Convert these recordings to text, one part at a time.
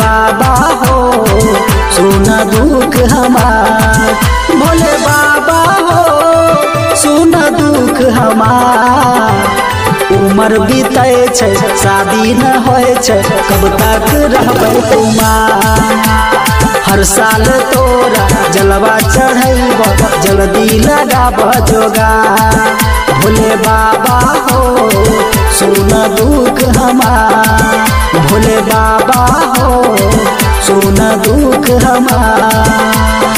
बाबा हो सुन दुख हमार, भोले बाबा हो सुन दुख हमार। उमर बीते छै शादी न होय छै, कब तक रहबै कुमार। हर साल तोरा जलवा चढ़ैब, जल्दी लगाब जोगार। भोले बाबा हो सुन दुख हमार, भोले बाबा हो सुन दुख हमार।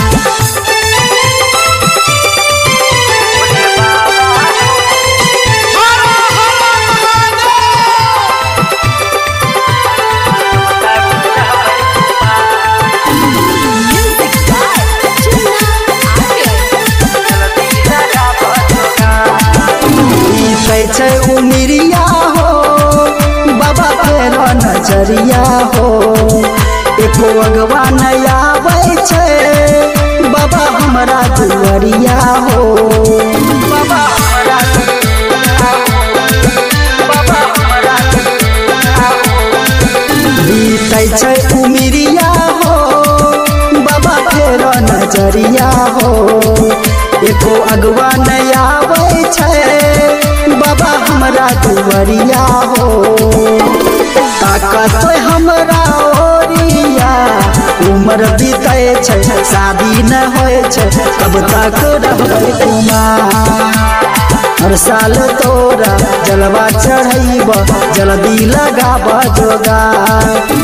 छै उमिरिया हो बाबा फेर नजरिया हो, एको अगवा नहीं आवे छै बाबा हमरा दुआरिया हो। बाबा हमरा बीतै छै उमिरिया हो बाबा फेर नजरिया हो, एको अगवा नहीं आवे छै बाबा हमरा दुआरिया हो। ताकत हमरा ओरिया उमर बीते छै शादी न होय छै, कब तक रहबै कुमार। हर साल तोरा जलवा चढ़ैब, जल्दी लगाब जोगार।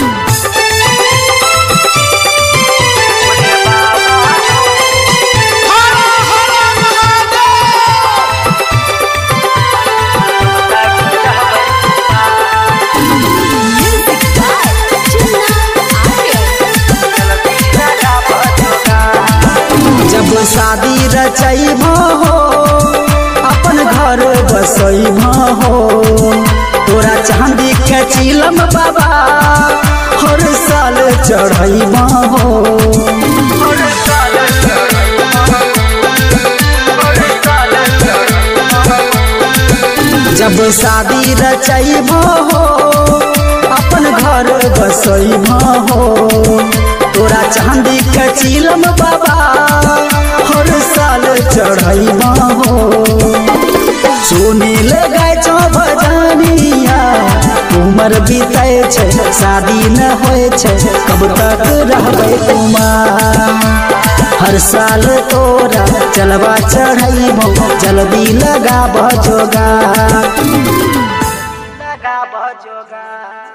जब शादी रचैब हो अपन घर बसैब हो, तोरा चांदी के चिलम बाबा हर साल चढ़ैब हो। जब शादी रचैब हो अपन घर बसैब हो, तोरा चांदी के चिलम बाबा हर साल चढ़ैब हो। सुनी लगाय छो भजनिया उमर बीते छै शादी न होय छै, कब तक रहबै कुमार। हर साल तोरा जलवा चढ़ैब, जल्दी लगाब जोगार। लगाब जोगार।